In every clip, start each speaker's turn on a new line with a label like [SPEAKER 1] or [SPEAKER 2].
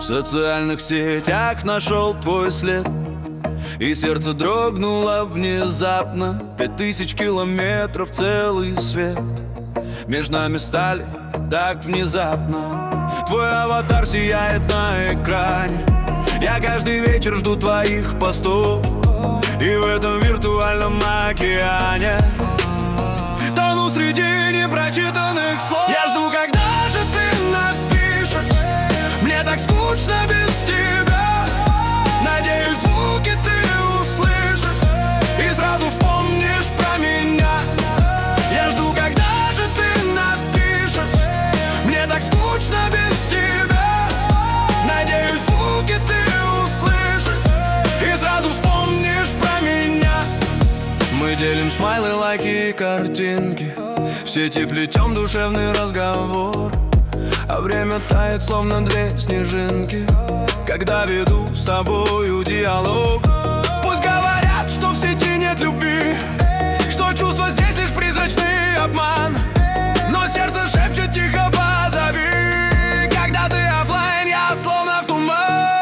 [SPEAKER 1] социальных сетях нашел твой след, и сердце дрогнуло внезапно. 5000 километров, целый свет между нами стали так внезапно. Твой аватар сияет на экране, я каждый вечер жду твоих постов, и в этом виртуальном океане тону среди непрочитанных слов. Я жду, когда же ты напишешь, мне так скучно без тебя. Надеюсь, звуки ты услышишь и сразу вспомнишь про меня. Я жду, когда же ты напишешь, мне так скучно без тебя. Надеюсь, звуки ты услышишь и сразу вспомнишь про меня. Мы делим смайлы, лайки и картинки, в сети плетем душевный разговор, а время тает, словно две снежинки, когда веду с тобою диалог. Пусть говорят, что в сети нет любви, что чувства здесь лишь призрачный обман, но сердце шепчет тихо: позови. Когда ты оффлайн, я словно в туман.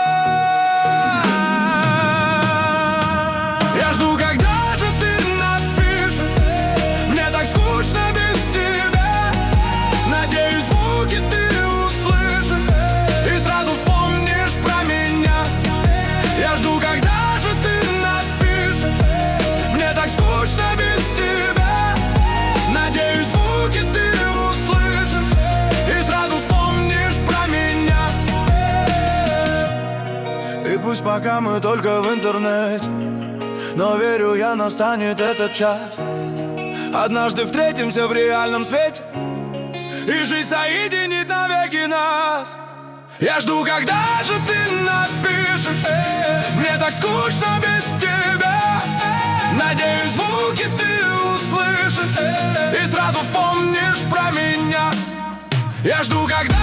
[SPEAKER 1] Я жду, когда же ты напишешь, мне так скучно без тебя. Надеюсь, звуки ты услышишь и сразу вспомнишь про меня. Я жду, когда же ты напишешь, мне так скучно без тебя. Надеюсь, звуки ты услышишь и сразу вспомнишь про меня. И пусть пока мы только в интернете, но верю я, настанет этот час. Однажды встретимся в реальном свете, и жизнь соединит навеки нас. Я жду, когда же ты напишешь, мне так скучно без тебя. Надеюсь, звуки ты услышишь и сразу вспомнишь про меня. Я жду, когда